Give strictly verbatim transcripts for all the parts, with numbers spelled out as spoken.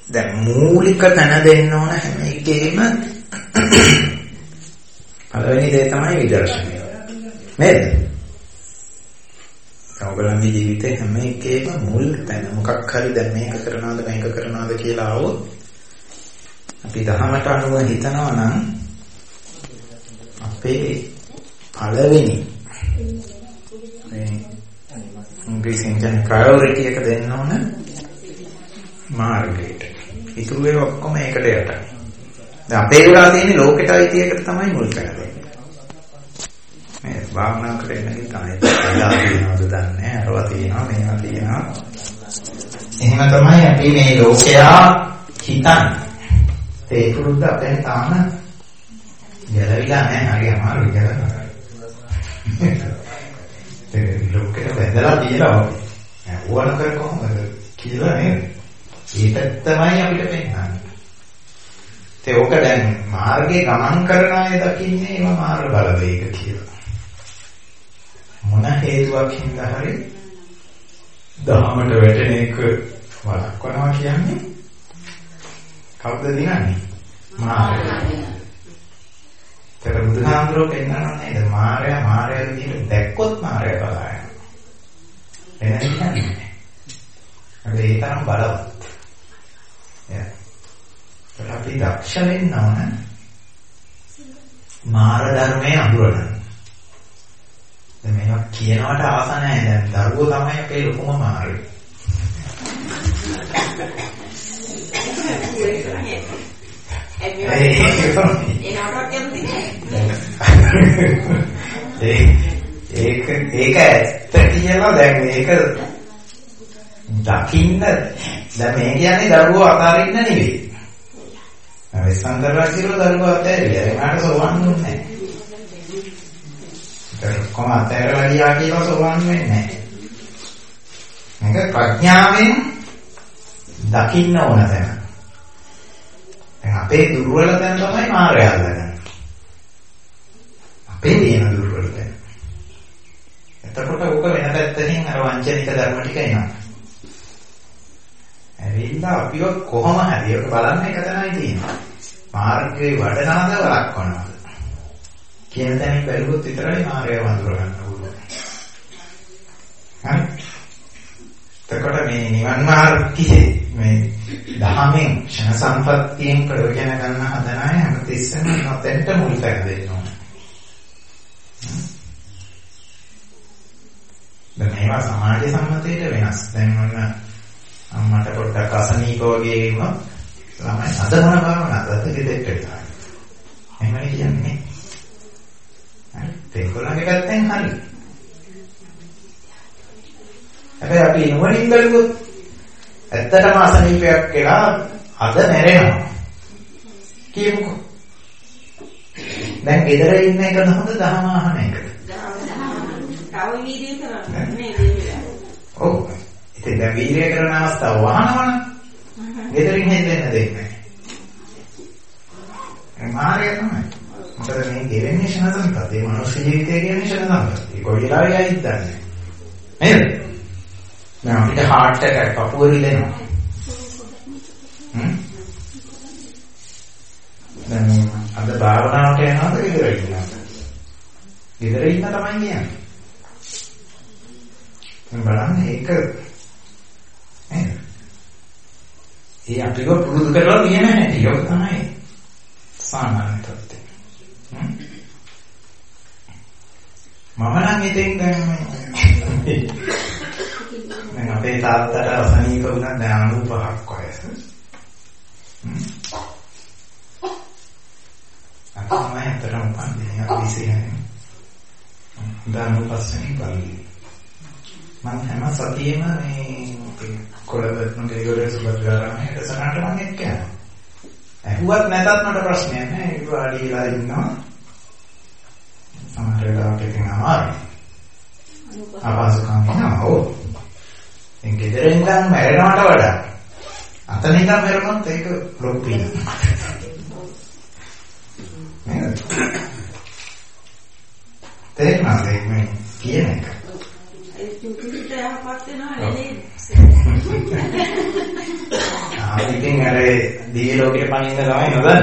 දැන් මූලික තැන දෙන්න ඕන හැම එකේම පළවෙනි දේ තමයි විදර්ශනය. නේද? ඔයගොල්ලන්ගේ ජීවිතේ හැම එකේම මුල් තැන මොකක් හරි දැන් මේක කරනවාද මේක කරනවාද කියලා આવොත් අපි දහමට අනුව හිතනවා නම් අපේ පළවෙනි මේ ඉංග්‍රීසියෙන් කියන ප්‍රයොරිටි එක දෙන්න ඕන මාර්ගයට. ඉතුරු ඒවා ඔක්කොම ඒකට යටයි. දැන් අපේ වෙලා තියෙන්නේ ලෝකෙට අයිති එකට තමයි මුල් තැන දෙන්නේ. මේ භාවනා කරන්නේ තමයි එලා තියෙනවද දන්නේ නැහැ. අරවා තියෙනවා මේවා තියෙනවා. එහෙම තමයි අපි මේ ලෝකයා හිතන්නේ. ඒ පුරුද්ද අපෙන් තාම ගැලවිලා නැහැ. හරි අමාරුයි ගැලවෙනවා. ඒ ලෝකෙට වැදලා තියෙනවා. ඕන කර කොහොමද කියලා නේද? ඒක තමයි අපිට පෙන්නන්නේ. ඒ ඕක දැන් මාර්ගේ ගමන් කරන අය දකින්නේ ඒවා මාර්ග බලවේග කියලා. මොන හේතුවක් හින්දා හරි දහමට වැටෙන එක වළක්වනවා කියන්නේ කවුද දිනන්නේ? මාර්ගය. ඒක බුදුහාමුදුරුවෝ පෙන්නනවා නේද? මාර්යා මාර්යා විදිහට දැක්කොත් මාර්යා බලائیں. එන කියන්නේ. අපි ඒ තරම් බලවත්. යා. අපි දක්ෂ වෙන්න ඕන මාර ධර්මයේ අඳුරගන්න. දැන් මේවා කියනවට ආස නැහැ. දැන් දරුවෝ තමයි අපේ ලොකුම මාරේ. ඒක ඒක ඇත්ත කියලා දැන් මේක දකින්න දැන් මේ කියන්නේ දරුවෝ අතාරින්න නෙවෙයි. අර සංකල්ප කියලා දරුවෝ අතෑරියා. ඒකට සෝවන් දුන්නේ නැහැ. ඒක කොහොම අතෑරලා ගියා කියලා සෝවන් වෙන්නේ නැහැ. මේක ප්‍රඥාවෙන් දකින්න ඕන තැන. දැන් අපේ දුර්වල තැන තමයි මායя අල්ලගන්නේ. අපේ තියෙන දුර්වල තැන. එතකොට ඔක වෙන පැත්තකින් අර වංචනික ධර්ම ටික එනවා. ඇවිල්ලා අපිව කොහොම හරි ඒක බලන්න එක තමයි තියෙන්නේ. මාර්ගයේ වඩනවද වළක්වනවද කියන තැනින් බැලුවොත් විතරයි මාර්ගය වඳුර ගන්න ඕනේ. හරි. එතකොට මේ නිවන් මාර්ගයේ මේ දහමෙන් ක්ෂණ සම්පත්තියෙන් ප්‍රයෝජන ගන්න හදන අය හැමතිස්සෙම නොතෙන්ට මුල් තැන දෙන්න ඕනේ. දැන් මේවා සමාජ සම්මතයට වෙනස්. දැන් ඔන්න අම්මට පොඩ්ඩක් අසනීප වගේ වුණා ළමයි අද මොන භාවනාවද අද ගෙදෙට්ට ගියා. එහෙමයි කියන්නේ. හරි. ඒගොල්ලන්ගේ පැත්තෙන් හරි. හැබැයි අපි නුවණින් බලුවොත් ඇත්තටම අසනීපයක් කියලා අද මැරෙනවා. කියමුකෝ. දැන් ගෙදර ඉන්න එකද හොඳ දහම අහන එකද? තව වීඩියෝ කරන්නේ නේද? ඔව්. ඉතින් දැන් වීර්ය කරන අවස්ථාව වහනවනේ. ගෙදරින් හෙන්නෙන්න දෙන්නේ නැහැ. මාර්ගය තමයි. මොකද මේ ගෙවෙන්නේ ෂණ සම්පත්තිය. මනුෂ්‍ය ජීවිතය කියන්නේ ෂණ සම්පත්තිය. කොයි වෙලාවෙයි ආයිත් දන්නේ නැහැ. නේද? දැන් අපිට heart attack පපුව රිලෙනවා. හ්ම්. දැන් අද භාවනාවට යනවාද ගෙදර ඉන්නවද? ගෙදර ඉන්න තමයි කියන්නේ. දැන් බලන්න ඒක නේද? ඒ අපිව පුරුදු කරලා තියෙන හැටි ඒක තමයි සාමාන්‍ය තත්ත්වය. මම නම් ඉතින් දැන් දැන් අපේ තාත්තට අසනීප වුණා දැන් අනූපහක් වයස. අතම හැතරම පන්නේ අපිසියනේ. දැන් උපස්සනේ බලන්න. මම හැම සතියෙම මේ කොළඹ ගෙරිගොඩේ සුබද්‍රාරාමයේ දසනට මම එක්ක යනවා. ඇහුවත් නැතත් මට ප්‍රශ්නයක් නෑ. ඒක වාඩිලා ඉන්නවා. සමහර වෙලාවට ඉතින් අමාරුයි. අපහසුකම් වෙනවා. ඔව්. ඉතින් ගෙදරින් ඉඳන් මැරෙනවට වඩා අතන ඉඳන් මැරුණොත් ඒක ලොකු පිනක්. නේද? තේරුණාද මේ කියන එක? ඒ චුටි චුටි යහපත් වෙනවා නේද? අපි ඉතින් අර දිව්‍ය ලෝකෙට පනින්න තමයි නේද?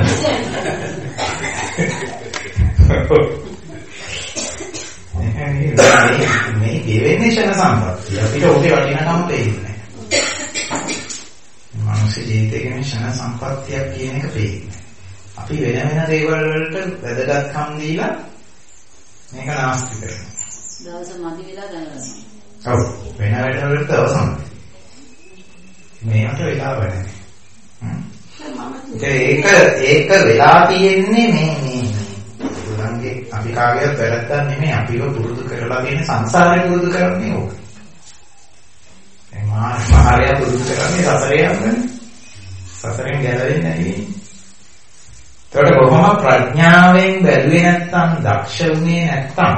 මේ දෙවෙනි ෂණ සම්පත්තිය අපිට ඔබේ වටිනාකම පේන්නේ. මනුෂ්‍ය ජීවිතයේ ෂණ සම්පත්තියක් කියන එක පේන්නේ. අපි වෙන වෙන දේවල් වලට වැදගත්කම් දීලා මේක නාස්ති කරනවා. දවස මදි වෙලා දැනගන්නවා. ඔව් වෙන වැඩ වලට දවස මදි. මේකට වෙලාව නැහැ. ඒක ඒක වෙලා තියෙන්නේ මේ මේ දුරංගේ අපි කාගේවත් වැරද්දක් නෙමෙයි අපිව පුරුදු කරලා තියෙන සංසාරේ පුරුදු කරන්නේ ඕක. ඒ මහා මහරයා පුරුදු කරන්නේ සසරේ යන්නේ. සසරෙන් ගැලවෙන්නේ නැති. ඒකට කොහොම ප්‍රඥාවෙන් බැලුවේ නැත්තම් දක්ෂ වුණේ නැත්තම්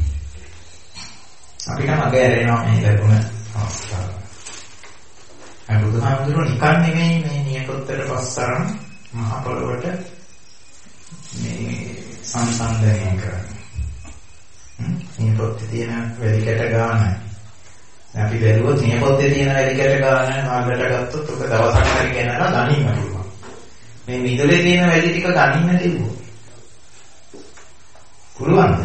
අපිට මග ඇරෙනවා මේ ලැබුණ අවස්ථාව. අර බුදුහාමුදුරුවෝ නිකන් නෙමෙයි මේ නියපොත්තට පස්සරන මහ පොළොවට මේ සංසන්දනය කරන්නේ. නියපොත්තේ තියෙන වැලිකැට ගාන. අපි බැලුවොත් නියපොත්තේ තියෙන වැලිකැට ගාන මාර්ගයට ගත්තොත් ඔක දවසක් හරි ගෙනලා ගනින්න පුළුවන්. මේ මිදුලේ තියෙන වැලි ටික ගනින්න දෙවෝ. පුළුවන්ද?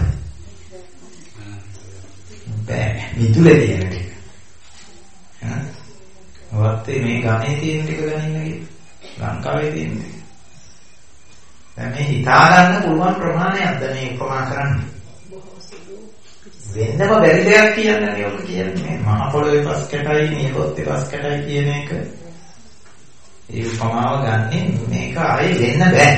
බෑ. මිදුලේ තියෙන ටික. හා වත්තේ මේ ගණේ තියෙන ටික ගනින්න කිව්ව. ලංකාවේ තියෙන ටික. දැන් මේ හිතා ගන්න පුළුවන් ප්‍රමාණයක්ද මේ උපමා කරන්නේ? වෙන්නම බැරි දෙයක් කියන්නේ ඔක කියන්නේ මහ පොළොවේ පස් කැටයි නියපොත්තේ පස් කැටයි කියන එක. ඒ උපමාව ගන්නෙ මේක ආයේ වෙන්න බෑ.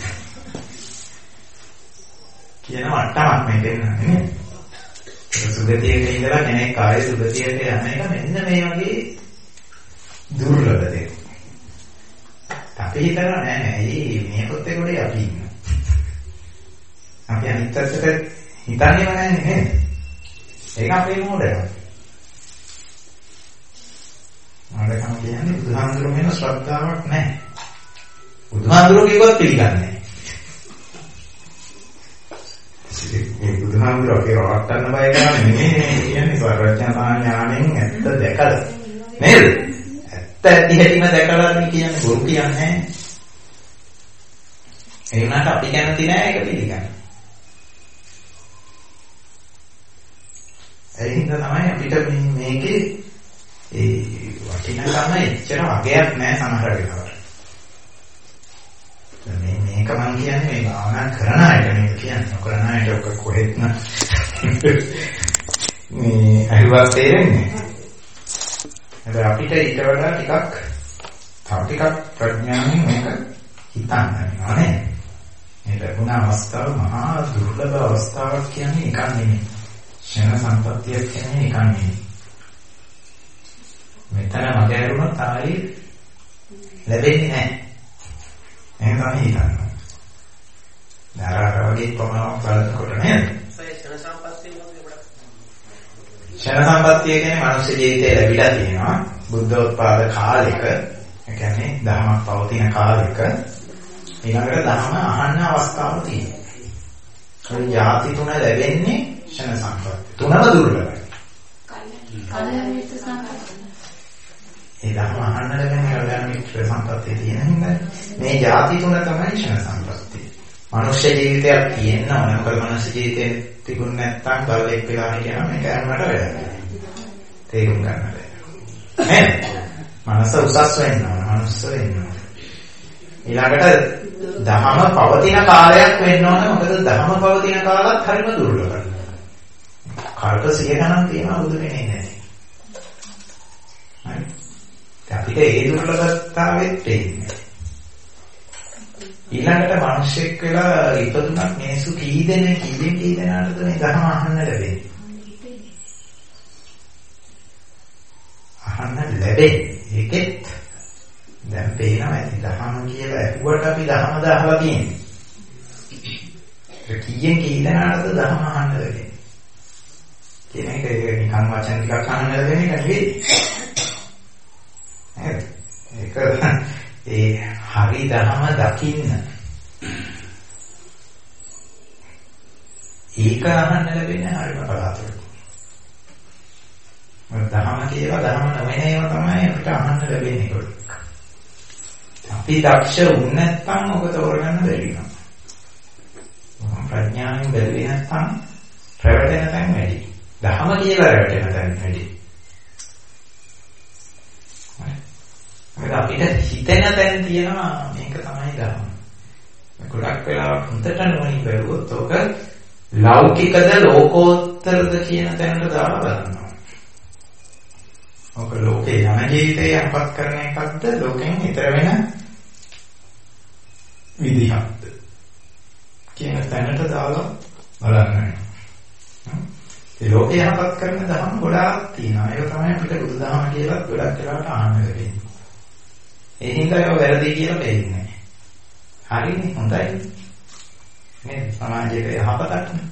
කියන මට්ටමක් මේ දෙන්නන්නේ නේ. සුගතියක ඉඳලා කෙනෙක් ආයේ සුගතියට යන එක මෙන්න මේ වගේ දුර්ලභ දෙයක්. අපි හිතනවා නෑ නෑ මේ නියපොත්තේ ගොඩේ අපි ඉන්නවා. අපි අනිත් පැත්තට හිතන්නේම නෑ නේද? ඒක අපේ මොඩයක්. මොඩකම කියන්නේ බුදුහාමුදුරුවෝ වෙන ශ්‍රද්ධාවක් නැහැ. බුදුහාමුදුරුවෝ කිව්වත් පිළිගන්නේ නැහැ. මේ බුදුහාමුදුරුවෝ ඒක වටන්න බය කරන්නේ නෙමෙයි කියන්නේ සර්වඥතා ඥාණයෙන් ඇත්ත දැකලා. නේද? ඇත්ත ඇති හැටිම දැකලා මේ කියන්නේ බොරු කියන්නේ නැහැ. ඒ වුණාට අපි කැමති නැහැ ඒක පිළිගන්න. ඒ හින්දා තමයි අපිට මේකේ ඒ වටිනාකම එච්චර වගයක් නැහැ සමහර වෙලාවට. මේ මේක මම කියන්නේ මේ භාවනා කරන අයට මේක කියන්නේ නොකරන අයට ඔක කොහෙත්ම මේ අහිවත් තේරෙන්නේ. හැබැයි අපිට ඊට වඩා ටිකක් තව ටිකක් ප්‍රඥාවෙන් මේක හිතන්න වෙනවා නේ. මේ ලැබුණ අවස්ථාව මහා දුර්ලභ අවස්ථාවක් කියන්නේ එකක් නෙමෙයි. ෂණ සම්පත්තියක් කියන්නේ එකක් නෙමෙයි. මෙතන මග ඇරුණොත් ආයේ ලැබෙන්නේ නැහැ. එහෙනම් තමයි හිතන්නේ. නාරාවගේ ප්‍රමාණයක් බලනකොට නේද? ෂණ සම්පත්තිය මොකද? ෂණ සම්පත්තිය කියන්නේ මනුෂ්‍ය ජීවිතේ ලැබිලා තියෙනවා. බුද්ධෝත්පාද කාලෙක, ඒ කියන්නේ ධර්මයක් පවතින කාලෙක ඊළඟට ධර්ම අහන්න අවස්ථාව තියෙනවා. ඒ යාති තුන ලැබෙන්නේ ෂණ සම්පත්තිය. තුනම දුර්ලභයි. කල්යාණ මිත්‍ර සම්පත්තිය. ඒ ධර්ම අහන්න ලැබෙන කල්යාණ මිත්‍ර සම්පත්තිය තියෙන හින්දා මේ ಜಾති තුන තමයි ෂණ සම්පත්තිය. මනුෂ්‍ය ජීවිතයක් තියෙන්න ඕන. මොකද මනුෂ්‍ය ජීවිතේ තිබුණ නැත්නම් බලයක් වෙලා හිටියම මේක යන්නට වැඩක්. තේරුම් ගන්න බැහැ. නේද? මනස උසස් වෙන්න ඕන. මනුස්ස වෙන්න ඕන. ඊළඟට ධහම පවතින කාලයක් වෙන්න ඕන. මොකද ධහම පවතින කාලත් හරිම දුර්ලභයි. කල්ප සිය ගණන් තියෙනවා බුදු කෙනෙක් නැති. හරි. අපිට ඒ දුර්ලභතාවෙත් තේින්නේ. ඊළඟට මිනිස්සෙක් වෙලා ඉපදුනක් මේසු කී දෙනෙක් කීයෙන් කී දෙනාටද මේ ධර්ම අහන්න ලැබෙන්නේ? අහන්න ලැබෙන්නේ. ඒකෙත් දැන් පේනවා ඇති ධර්ම කියලා ඇහුවට අපි ධර්ම දාහලා තියෙන්නේ. ඒ කීයෙන් කී දෙනාටද ධර්ම අහන්න ලැබෙන්නේ? කියන එක නිකන් වචන ටිකක් අහන්න ලැබෙන එක නෙවෙයි. ඒක ඒ හරි ධර්ම දකින්න ඒක අහන්න ලැබෙන්නේ හරිම බලාපොරොත්තු. මම ධර්ම කියලා ධර්ම නොවන ඒවා තමයි අපිට අහන්න ලැබෙන්නේ. අපි දක්ෂ වුණ නැත්නම් ඔබ තෝරගන්න බැරි වෙනවා. ප්‍රඥාවෙන් බැලුවේ නැත්නම් රැවටෙන තැන් වැඩි. දහම කියලා රැවටෙන තැන් වැඩි. හරි. අපිට හිතෙන තැන් තියෙනවා මේක තමයි දහම. ගොඩක් වෙලාවට හොඳට නුවණින් බැලුවොත් ඔක ලෞකිකද ලෝකෝත්තරද කියන තැනට දාලා බලනවා. ඔක ලෝකේ යන ජීවිතේ යම්පත් කරන එකක්ද ලෝකෙන් ඈතර වෙන විදිහක්ද කියන තැනට දාලා බලන්න. ඒ ලෝකේ යම්පත් කරන දහම් ගොඩාක් තියෙනවා. ඒක තමයි අපිට බුදුදහම කියලා ගොඩක් වෙලාවට ආන්න වෙන්නේ. ඒ හින්දා ඒවා වැරදි කියලා වෙන්නේ. හරිනේ හොඳයි. මේ සමාජයේ යහපතක් නේ.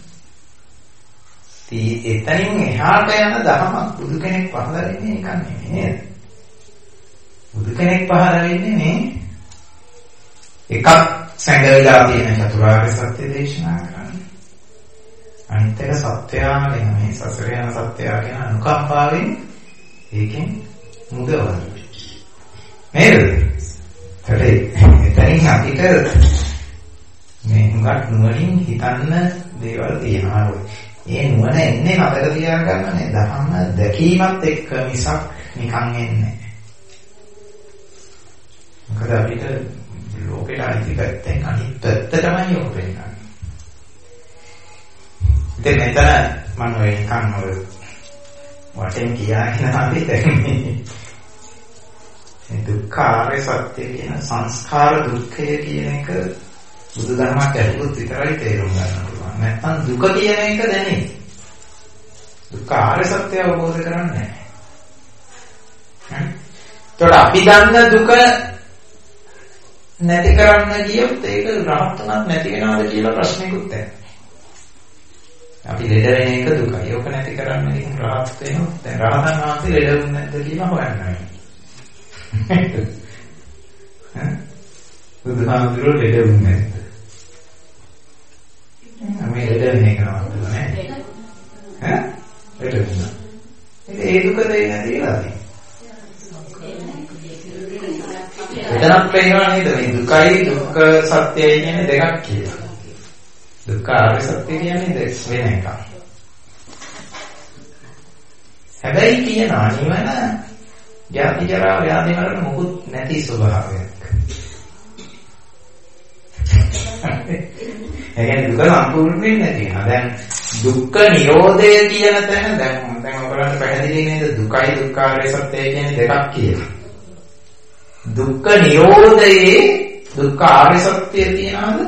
තී එතනින් එහාට යන ධර්මයක් බුදු කෙනෙක් පහළ වෙන්නේ ඒක නෙමෙයි නේද? බුදු කෙනෙක් පහළ වෙන්නේ මේ එකක් සංගයලා තියෙන චතුරාර්ය සත්‍ය දේශනා කරන්නේ. අනිත් එක සත්‍යයගෙන මේ සසර යන සත්‍යයගෙන අනුකම්පාවෙන් ඒකෙන් මුදවන. නේද? එතනින් අපිට මේ හුඟක් නුවණින් හිතන්න දේවල් තියෙනවා. ඒ නුවණ එන්නේ මතක තියාගන්න නේ. ධර්ම දැකීමත් එක්ක මිසක් නිකන් එන්නේ. මොකද අපිට ලෝකෙට අයිති පැත්තෙන් අනිත් පැත්ත තමයි යොමු වෙන්නේ. ඉතින් මෙතන මම ඔය නිකන් ඔය වචෙන් කියාගෙන අපි දැන්නේ දුක්ඛ ආර්ය සත්‍ය කියන සංස්කාර දුක්ඛය කියන එක බුදුදහමක් ඇතුළත විතරයි තේරුම් ගන්න පුළුවන්. නැත්නම් දුක කියන එක දැනෙන්නේ. දුක්ඛ ආර්ය සත්‍ය අවබෝධ කරන්නේ නැහැ. හරි. අපි දන්න දුක නැති කරන්න ගියොත් ඒක රහත් උනත් නැති වෙනවද කියලා ප්‍රශ්නයකුත් නැහැ. අපි ලෙඩ වෙන එක දුකයි. ඒක නැති කරන්න ඉතින් රහත් වෙනොත් දැන් රහතන් වහන්සේ ලෙඩ වුනේ නැද්ද කියලා හොයන්න වෙනවා. ඈ බුදුහාමුදුරුවෝ ලෙඩ වුනේ නැද්ද? මේ ලෙඩ වෙන එක නවත්තලා නෑ. ඈ ලෙඩ වුණා. ඉතින් ඒ දුක දෙන්නේ නැති වෙලා තියෙනවා. එතනක් පේනවා නේද මේ දුකයි දුක්ඛ සත්‍යයි කියන්නේ දෙකක් කියලා. දුක්ඛ ආර්ය සත්‍ය කියන්නේ දෙස් වෙන එකක්. හැබැයි කියනවා නිවන ජාති ජරා ව්‍යාධි මරණ මොකුත් නැති ස්වභාවයක්. ඒ කියන්නේ දුක සම්පූර්ණයෙන් නැති වෙනවා. දැන් දුක්ඛ නිරෝධය කියන තැන දැන් දැන් ඔයගලන්ට පැහැදිලි නේද දුකයි දුක්ඛාරය සත්‍යය කියන්නේ දෙකක් කියලා. දුක්ඛ නිරෝධයේ දුක්ඛාරය සත්‍යය තියනවාද?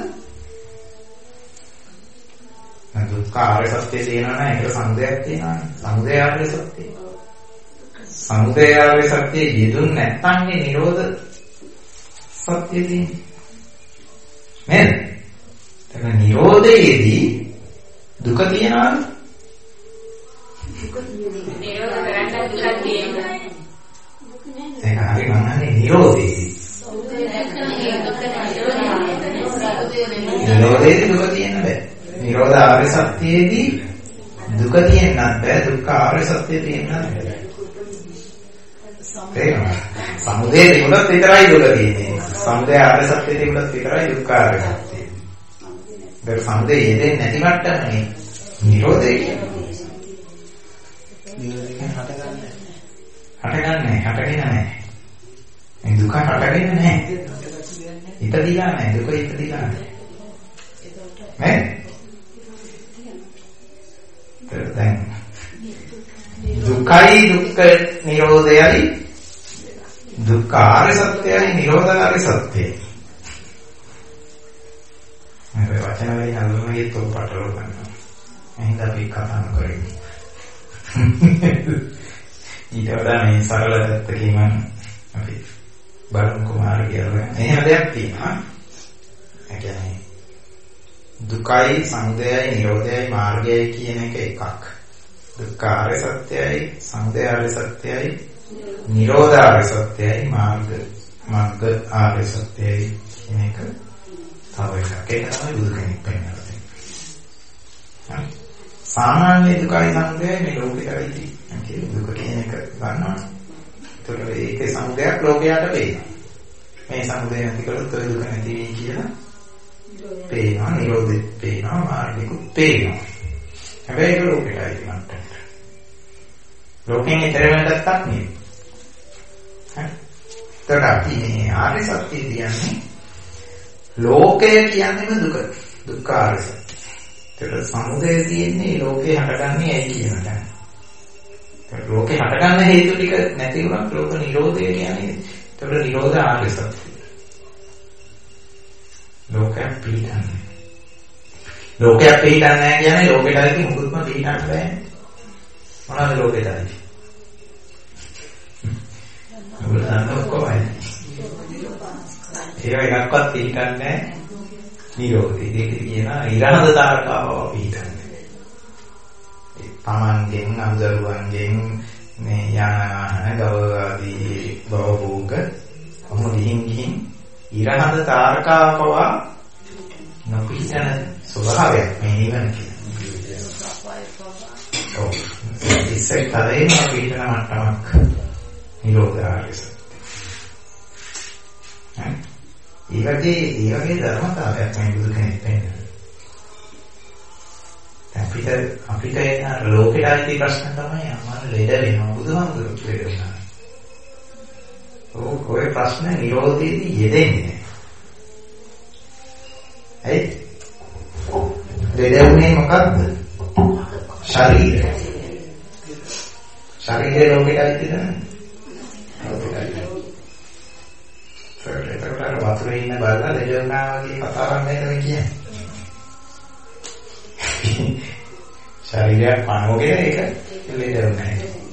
දුක්ඛාරය සත්‍යය තියනවා නම් ඒක සමුදයක් තියෙනවානේ. සමුදය ආර්ය සත්‍යය. සමුදය ආර්ය සත්‍යය යෙදුන් නැත්නම් මේ නිරෝධ සත්‍යය තියෙන්නේ. නේද? එතන නිරෝධයේදී දුක තියනවාද? දුක නිරෝධ කරන්න දුක තියෙනවා. ඒක හරි මනන්නේ නිරෝධයේදී. නිරෝධයේදී දුක තියෙන්න බෑ. නිරෝධ ආර්ය සත්‍යයේදී දුක තියෙන්නත් බෑ. දුක්ඛ ආර්ය සත්‍යය තියෙන්නත් බෑ. තේරෙනවද? සමුදය තිබුණත් විතරයි දුක තියෙන්නේ. සමුදය ආර්ය සත්‍ය තිබුණත් විතරයි දුක්ඛ ආර්ය සත්‍ය. ඒක සමුදය යෙදෙන්නේ නැති මට්ටමනේ නිරෝධය කියන්නේ. නිරෝධයෙන් හටගන්නේ. හටගන්නේ, හටගෙන නැහැ. මේ දුක හටගෙන නැහැ. ඉපදිලා නැහැ. දුක ඉපදිලා නැහැ. නේ? දැන් දුකයි දුක්ඛ නිරෝධයයි දුක්ඛ ආර්ය සත්‍යයයි නිරෝධ ආර්ය සත්‍යයයි. මේ වචන වලින් අනුමයේ තෝපටල ගන්නවා. එහෙනම් අපි කතා කරමු. ඊට වඩා මේ සරල දත්තකින් අපි බලමු මාර්ගය වල. එහෙම දෙයක් තියෙනවා. ඒ කියන්නේ දුකයි සමුදයයි නිරෝධයයි මාර්ගයයි කියන එක එකක්. දුක්ඛ ආර්ය සත්‍යයයි සමුදය ආර්ය සත්‍යයයි නිරෝධ ආර්ය සත්‍යයයි මාර්ග මාර්ග ආර්ය සත්‍යයයි කියන එක තව එකක්. ඒක තමයි බුදු කෙනෙක් පෙන්නලා තියෙන්නේ. සාමාන්‍ය දුකයි සමුදයයි මේ ලෝකෙටයි තියෙන්නේ. දුක කියන එක ගන්නවා. ඒතකොට ඒකේ සමුදයක් ලෝකයට වෙනවා. මේ සමුදය නැති කළොත් ඔය දුක නැති වෙයි කියලා පේනවා, නිරෝධෙත් පේනවා, මාර්ගිකුත් පේනවා. හැබැයි ඒක ලෝකෙටයි මට්ටමට. ලෝකෙන් ඊතර වෙනටත් නෙමෙයි. හරි. ඒකට අපි මේ ආර්ය සත්‍ය කියන්නේ ලෝකය කියන්නේම දුක. දුක්ඛාරය සත්‍ය. ඒකට සමුදය තියෙන්නේ ලෝකේ හටගන්නේ ඇයි කියන තැන. ඒකට ලෝකේ හටගන්න හේතු ටික නැති වුණත් ලෝක නිරෝධය කියන්නේ ඒකට නිරෝධ ආර්ය සත්‍ය. ලෝකයක් පිළිගන්නේ. ලෝකයක් පිළිගන්නේ නැහැ කියන්නේ ලෝකෙටයි මුකුත්ම පිළිගන්න බෑ. මොනවාද ලෝකෙටයි? මොකද ඔක්කොමයි. ඒව එකක්වත් පිළිගන්නේ නැහැ. නිරෝධය. ඒක කියන ඊරහඳ තාරකාව පිළිගන්නේ. ඒ තමන්ගෙන් අඳුරුවන්ගෙන් මේ යාන ගව ආදී භවෝග ඔහොම ගිහින් ගිහින් ඊරහඳ තාරකාවව නොපිහිටන ස්වභාවයක් මේ නිවන කියන්නේ. ඔව්. ඉස්සෙල් තරේම පිළිතන මට්ටමක් නිරෝධාරය සත්‍ය. හරි. ඒ වගේ ඒ වගේ ධර්මතාවයක් මේ බුදු කෙනෙක් පෙන්නනවා. අපිට අපිට එන ලෝකෙටයි ප්‍රශ්න තමයි අමාරු ලෙඩ වෙනවා බුදුහාමුදුරුවෝ ලෙඩ වෙනවා. ඔව් ඔය ප්‍රශ්න නිරෝධයේදී යෙදෙන්නේ. ඇයි? ලෙඩුනේ මොකද්ද? ශරීරය. ශරීරය ලෝකෙටයි තියෙන්නේ. ඒකට වතුරේ ඉන්න බලලා ලෙඩ වුණා වගේ කතාවක් නේද මේ කියන්නේ. ශරීරය පනෝගෙන ඒක ලෙඩ වුණා.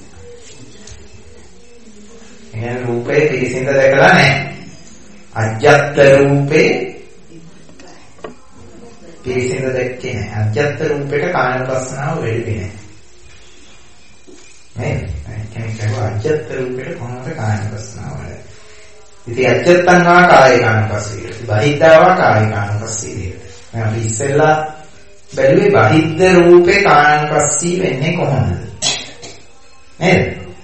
එහෙනම් රූපේ පිළිසිඳ දැකලා නැහැ. අජ්ජත් රූපේ පිළිසිඳ දැක්කේ නැහැ. අජ්ජත් රූපේට කායනුපස්සනාව වෙන්නේ නැහැ. නේද? ඒ කියන්නේ අජ්ජත් රූපේට කොහොමද කායනුපස්සනාව වෙන්නේ? ඉතින් අජ්ජත්තං වා කායිකානුපස්සී. බහිද්ධා වා කායිකානුපස්සී. මම අපි ඉස්සෙල්ලා බැලුවේ බහිද්ධ රූපේ කායනුපස්සී වෙන්නේ කොහොමද? නේද?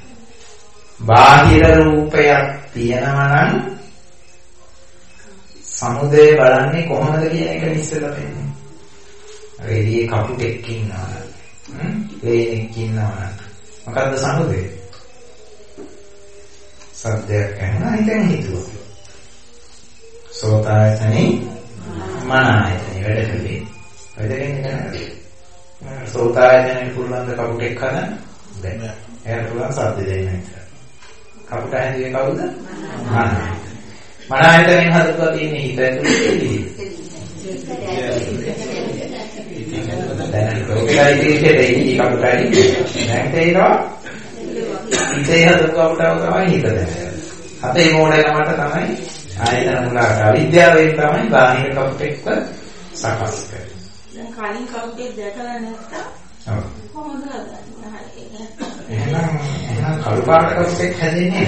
බාහිර රූපයක් තියෙනවා නම් සමුදය බලන්නේ කොහොමද කියන එක ඉස්සෙල්ලා පෙන්නන්නේ. අර එළියේ කපුටෙක් ඉන්නවා. හ්ම්? ලේනෙක් ඉන්නවා. මොකද්ද සමුදය? සද්දයක් ඇහෙනවා හිතෙන් හිතුවා. සෝතායතනෙ මනායතනෙ වැඩ කළේ. වැඩ දෙන්නේ නැහැ. සෝතායතනෙ පුළුවන් ද කපුටෙක් හදන්න? බැහැ. එයාට පුළුවන් සද්ද දෙන්න. කපුට ඇහින්නේ කවුද? මනායතන. මනායතනෙන් හදලා තියෙන්නේ හිත ඇතුලේ. දැන් ලෝකෙයි තියෙන්නේ ඉති කපුටයි. දැන් තේරෙනවා? හිතේ හදපුවම තමයි හිත දැනෙන්නේ. අපේ මොඩේකමට තමයි ආයතන මුලාට අවිද්‍යාවෙන් තමයි බාහිර කපුටෙක්ව සකස් කරන්නේ. දැන් කලින් කවුරුත් දැකලා නැත්තම් ඔව් කොහොමද හදන්නේ? එහෙනම් එහෙනම් කළු පාට කපුටෙක් හැදෙන්නේ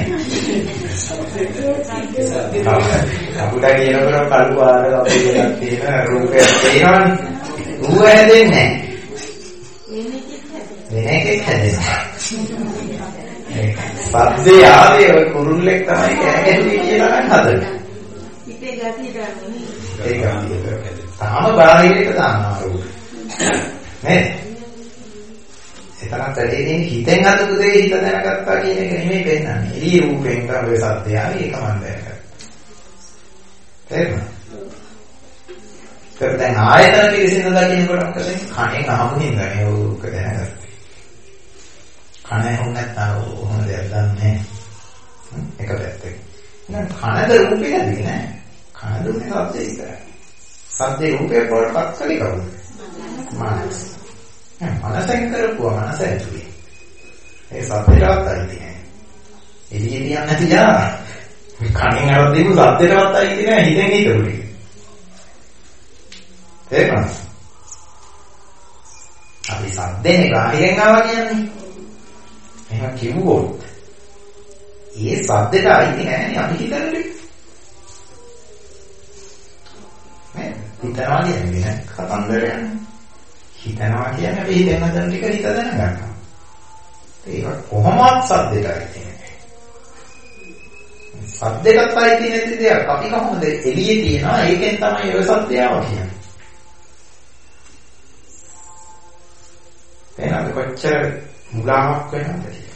නැහැ. කපුටා කියනකොට කළු පාට කපුටෙක් තියෙන රූපයක් තියෙනවනේ. ඌ හැදෙන්නේ නැහැ. වෙන එකක් හැදෙනවා. සද්දේ ආවේ ඔය කුරුල්ලෙක් තමයි කෑගෙන්නේ කියලා නම් හදන්නේ. හිතේ ගැටි ගන්නේ. ඒක අනිත්. තාම බාහිරට දානවා රූප. නේද? එතනත් ඇදෙන්නේ හිතෙන් හදපු දේ හිත දැනගත්තා කියන එක නෙමෙයි පෙන්නන්නේ. එළි රූපෙන් තමයි සද්දය ආවේ ඒක මම දැනගත්තා. තේරුණා? ඒක දැන් ආයතන පිළිසිඳ දකින්නකොට මොකද කණෙන් අහමු හින්දා මේ ඕක දැනගත්තා. කන ඇහුන්නේ නැත්නම් ඔහොම දෙයක් දන්නේ නැහැ. එක පැත්තකින්. නේද? කනද රූපේ නැති නෑ. කන දුන්නේ සද්දේ විතරයි. සද්දේ රූපේ පොරපත් කලි කවුද? මනස. මනසෙන් කරපුවා මනස ඇතුලේ. ඒ සද්දේටවත් අයිති නෑ. එළිය දියන් නැති යා. කණෙන් අරන් දීපු සද්දේටවත් අයිති නෑ හිතෙන් හිතුනේ. තේරුණාද? අපි සද්දේනේ බාහිරෙන් ආවා කියන්නේ. එහෙනම් කිව්වොත් ඒ සද්දෙට අයිති නැහැ අපි හිතන්නේ. නේ? හිතනවා කියන්නේ කතන්දරයක්. හිතනවා කියන්නේ අපි හිතන දේ ටික හිත දැනගන්නවා. ඒක කොහොමවත් සද්දෙට අයිති නැහැ. සද්දයකට අයිති නැති දෙයක් අපි කොහොමද එළියේ තියනවා ඒකෙන් තමයි ඔය සද්දයාව කියන්නේ. එහෙනම් කොච්චර මුලාවක් වෙනවද කියලා.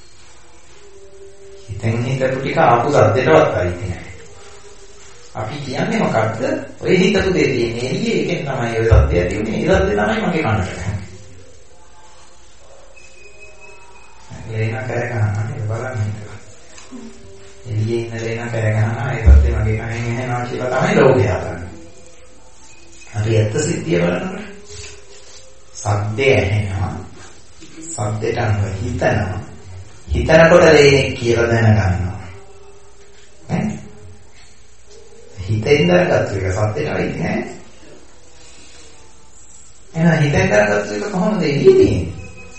හිතෙන් හිතපු ටික ආපු සද්දයටවත් අයිති නැහැ. අපි කියන්නේ මොකක්ද? ඔය හිතපු දේ තියෙන්නේ එළියේ ඒකෙන් තමයි ඔය සද්දය තියෙන්නේ. ඒ සද්දේ තමයි මගේ කනට ඇහෙන්නේ. ලේන කරගන්න බලන්න හිතලා. එළියේ ඉන්න ලේන කරගන්න ඒ සද්දේ මගේ කනෙන් ඇහෙනවා කියලා තමයි ලෝකය හදන්නේ. අපි ඇත්ත සිද්ධිය බලනකොට සද්දේ ඇහෙනවා. සද්දේට අනුව හිතනවා. හිතනකොට ලේනේ කියලා දැනගන්නවා. ඈ? හිතෙන් දැනගත්තු එක සද්දේට වෙන්නේ නැහැ. එහෙනම් හිතෙන් දැනගත්තු එක කොහොමද එළියේ තියෙන්නේ?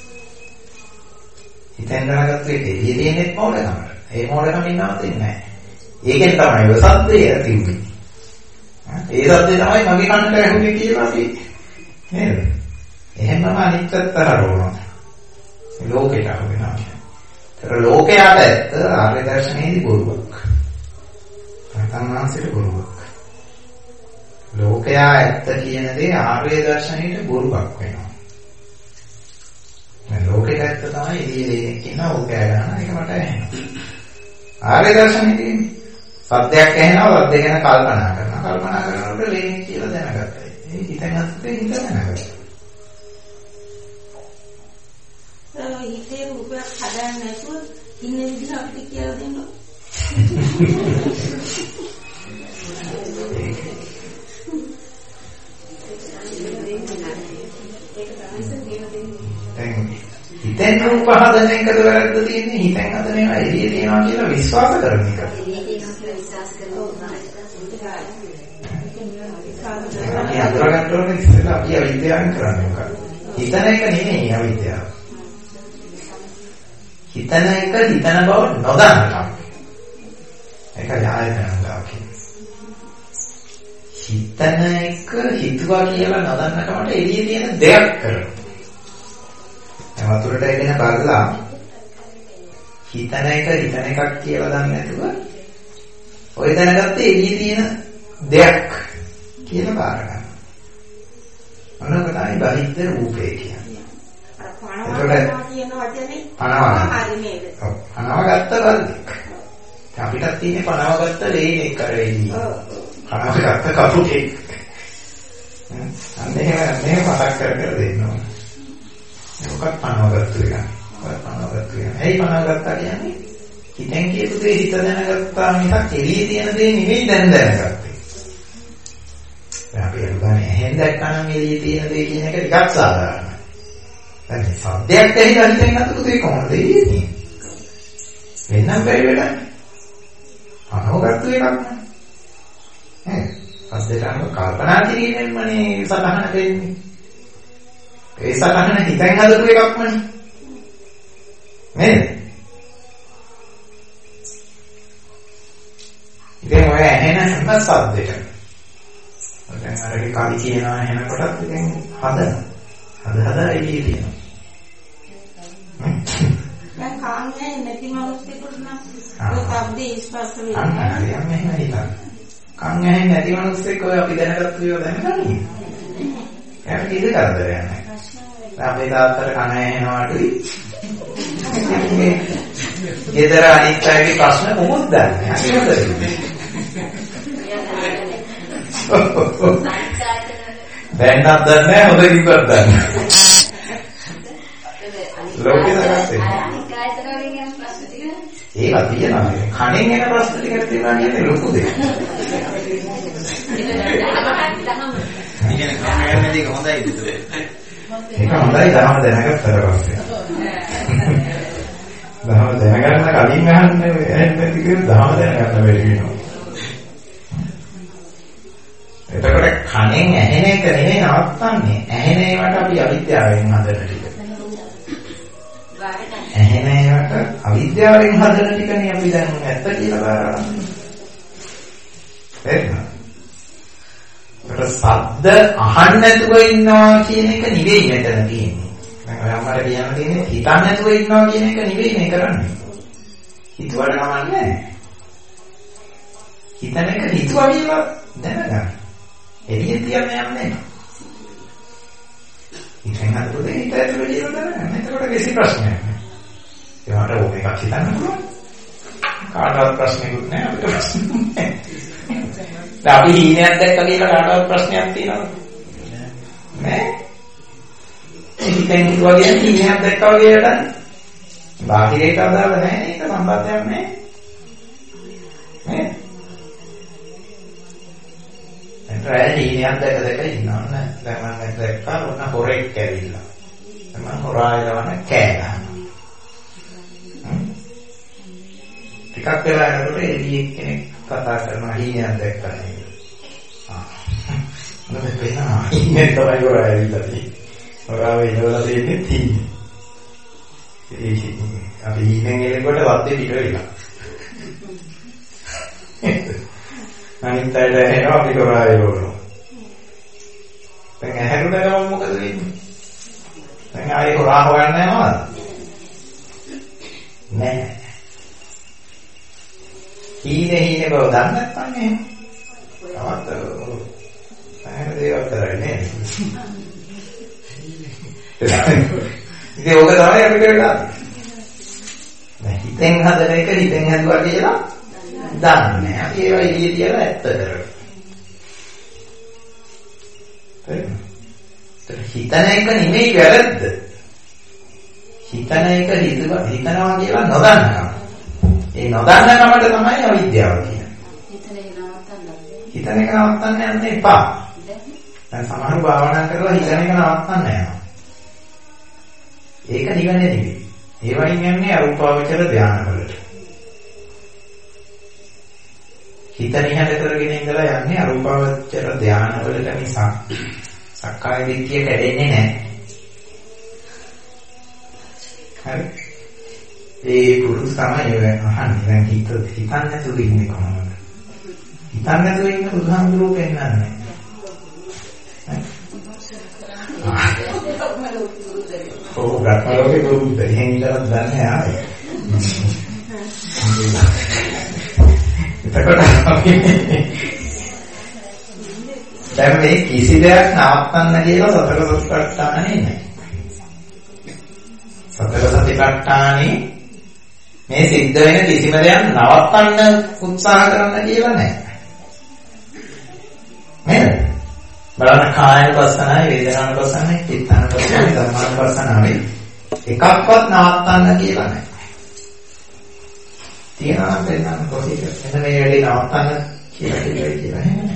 හිතෙන් දැනගත්තු එක එළියේ තියෙන්නේ මොකටද? ඒ මොඩකමින් නවතින්නේ නැහැ. ඒකෙන් තමයි ඔය සද්දය ඇතිවෙන්නේ. ඒ සද්දේ තමයි මගේ කනට ඇහුනේ කියලා අපි නේද? එහෙමම අනිත් පැත්තට හරවනවා. ලෝකයට හරවනවා. ඒතර ලෝකයට ඇත්ත ආර්ය දර්ශනයේදී බොරුවක්. තමන්සට බොරුවක්. ලෝකයා ඇත්ත කියන දේ ආර්ය දර්ශනයේ බොරුවක් වෙනවා. මේ ලෝකයට ඇත්ත තමයි එළියේ කියන ඕකෑ ගන්න එක මට ඇහෙනවා. ආර්ය දර්ශනයේදී සත්‍යයක් ඇහෙනවා සත්‍ය ගැන කල්පනා කරනවා. කල්පනා කරනකොට ලේනේ කියලා දැනගත්තා. ඒ හිතනත් හිත දැනගත්තා. හිතේ රූපයක් හදන්න නැතුව ඉන්න විදිහ අපිට කියලා දෙන්න. හිතෙන් රූප හදන එකද වැරද්ද තියෙන්නේ හිතෙන් හදන ඒවා එළියේ තියෙනවා කියලා විශ්වාස කරන එක. එළියේ තියෙනවා කියලා විශ්වාස කරනවා. අපි අඳුරගන්න ඕනේ ඉස්සෙල්ලා අපි අවිද්‍යාවෙන් කරන්නේ මොකක්ද? හිතන එක නෙමෙයි අවිද්‍යාව. හිතන එක හිතන බව නොදන්නකම්. ඒක යායතන ගාකින්. හිතන එක හිතුවා කියලා නොදන්නකමට එළියේ තියෙන දෙයක් කරනවා. වතුරට එගෙන බලලා හිතන එක හිතන එකක් කියලා දන්නේ නැතුව ඔය දැනගත්තේ එළියේ තියෙන දෙයක් කියලා බාර ගන්න. අනක තමයි බහිද්ද රූපේ කියන්නේ. අර පණවනවා කියන වචනේ පණවනවා හරි නේද? ඔව්. පණවගත්ත බලද්දී. අපිටත් තියෙන්නේ පණවගත්ත ලේනේ කරේදී. ඔව්. පණවගත්ත කපුටේ. අන්න එහෙම මෙහෙම මතක් කර කර දෙන්න ඕන. මොකක් පනවගත්තු එක. මොකක් පනවගත්තු එක. ඇයි පනවගත්තා කියන්නේ? හිතෙන් කියපු දේ හිත දැනගත්තා මිසක් එළියේ තියෙන දේ නෙවෙයි දැන් දැනගත්තේ. දැන් අපි හිතන්නේ එහෙන් දැක්කනම් එළියේ තියෙන දේ කියන එක ටිකක් සාධාරණයි. දැන් මේ සද්දයක් ඇහිලා හිතෙන් අතුරු දෙක කොහොමද එළියේ තියෙන්නේ? වෙනනම් බැරි වෙලා. පනවගත්තු එකක් නෑ. ඈ සද්දට අනුව කල්පනා කිරීමෙන්මනේ සතහන දෙන්නේ. ඒ සතහන හිතෙන් හදපු එකක්මනේ. නේද? ඉතින් ඔය ඇහෙන හැම සද්දෙටම දැන් අර කවි කියනවා ඇහෙනකොටත් ඉතින් හදන. හද හදා එළියේ තියෙනවා. දැන් කාන්නේ නැති මිනිස්සුන්ට නම් ඔය શબ્දේ ස්පර්ශ වෙනවා. අන්න හරියම එහෙම හිතන්න. කන් ඇහෙන්නේ නැති මිනිස්සෙක් ඔය අපි දැනගත්තු ඒවා දැනගන්නේ. එයාට කිසි කරදරයක් නැහැ. අපේ තාත්තට කන ඇහෙනවා අඩුයි. ගෙදර අනිත් අයගේ ප්‍රශ්න කොහොමද දන්නේ? දැන් නම් දන්නේ හොඳ කිව්වත් දන්නේ. ලෝකේ දාගත්තේ. අනිත් ආයතන වලින් යන ප්‍රශ්න ටික. ඒවා තියෙනවා. කණෙන් එන ප්‍රශ්න ටික තියෙනවා කියන්නේ ලොකු දෙයක්. ඉතින් කමෙන් දෙක හොඳයි විතරේ. ඒක හොඳයි දහම දැනගත්තට පස්සේ. දහම දැනගන්න කලින් අහන්නේ එහෙම ටික දහම දැනගන්න බැරි වෙනවා. එතකොට කණෙන් ඇහෙන එක නෙමෙයි නවත්තන්නේ. ඇහෙන ඒවාට අපි අවිද්‍යාවෙන් හදන ටික. ඇහෙන ඒවාට අවිද්‍යාවෙන් හදන ටිකනේ අපි දැන් ඇත්ත කියලා බාරගන්නේ. එහෙනම් සද්ද අහන්න නැතුව ඉන්නවා කියන එක නෙවෙයි මෙතන තියෙන්නේ. දැන් ඔය අම්මලා කියන්න තියෙන්නේ හිතන්න නැතුව ඉන්නවා කියන එක නෙවෙයි මේ කරන්නේ. හිතුවට කමන්නේ නැහැ. හිතන එක හිතුවා කියලා දැනගන්න. එළිය තියන්න යන්නේ නැහැ. ඉතින් හදපොතේ හිත ඇතුළේ කියලා දැනගන්න. එතකොට කිසි ප්‍රශ්නයක් නැහැ. ඒකට ඕක එකක් හිතන්න පුළුවන්. කාටවත් ප්‍රශ්නයක් නැහැ අපිට ප්‍රශ්න නැහැ. දැන් අපි හීනයක් දැක්ක කියලා කාටවත් ප්‍රශ්නයක් තියෙනවද? නෑ. හිතෙන් කිව්වා කියන්නේ හීනයක් දැක්කා වගේ වැඩක්. බාහිරයට අදාළ නැහැ නේද? සම්බන්ධයක් නැහැ. නේ? එතන හීනයක් දැක දැක ඉන්නවනේ. දැන් මම දැක්කා ඔන්න හොරෙක් කැවිලා. මම හොරා එලවන කෑ ගන්නවා. ටිකක් වෙලා යනකොට එළියේ කෙනෙක් කතා කරනවා හීනයක් දැක්කා නේද? ආ. මොකද වෙනවා? හීනෙන් තමයි හොරා ඇවිල්ලා තියෙන්නේ. හොරා වෙලවලා තියෙන්නේ තීන්නේ. ඒ අපි හීනෙන් එනකොට වත්තේ පිට වෙලා. අනිත් අයට එනවා අපි හොරා එවනවා. දැන් ඇහැරුණ ගමන් මොකද වෙන්නේ? දැන් ආයේ හොරා හොයන්න යනවද? නෑ. හීනේ හීනේ බව දන්නේ නැත්නම් නේ. තවත් පැහැර දේවල් කරන්නේ නෑ. ඉතින් ඕක තමයි අපිට වෙලා. දැන් හිතෙන් හදන එක හිතෙන් හදුවා කියලා දන්නේ නෑ. අපි ඒවා එළිය තියලා ඇත්ත කරනවා. හිතන එක නෙමෙයි වැරද්ද. හිතන එක හිතනවා හිතනවා කියලා නොදන්නවා. ඒ නොදන්න කමට තමයි අවිද්‍යාව කියන්නේ. හිතන එක නවත්තන්න. හිතන එක නවත්තන්න යන්න එපා. දැන් සමහර භාවනා කරලා හිතන එක නවත්තන්න යනවා. ඒක නිවන නෙවෙයි. ඒ වයින් යන්නේ අරූපාවචර ධානවලට. හිත නිහඬ කරගෙන ඉඳලා යන්නේ අරූපාවචර ධානවලට මිසක් සක්කාය දිට්ඨිය කැඩෙන්නේ නැහැ. හරි. ඒ පුරුදු තමයි අහන්නේ. දැන් හිත හිතන්නේ නැතුව ඉන්නේ කොහොමද? හිතන්නේ නැතුව ඉන්න බුදුහාමුදුරුවෝ පෙන්නන්නේ. ඔව් ගතවලේ දුරුද එහෙන් ඉඳලා දන්නේ ආයේ. එතකොට අපි දැන් මේ කිසි දෙයක් නවත්තන්න කියලා සතර සතිපට්ඨානේ නැහැ. සතර සතිපට්ඨානේ මේ සිද්ධ වෙන කිසිම දෙයක් නවත්තන්න උත්සාහ කරන්න කියලා නැහැ. නේද? බලන්න කායනුපස්සනායි වේදනානුපස්සනායි චිත්තානුපස්සනායි ධම්මානුපස්සනායි එකක්වත් නවත්තන්න කියලා නැහැ. තියනවා නම් දෙන්නම් කොහේද එන්න මේ වැඩේ නවත්තන්න කියලා කියලා කියලා නේද?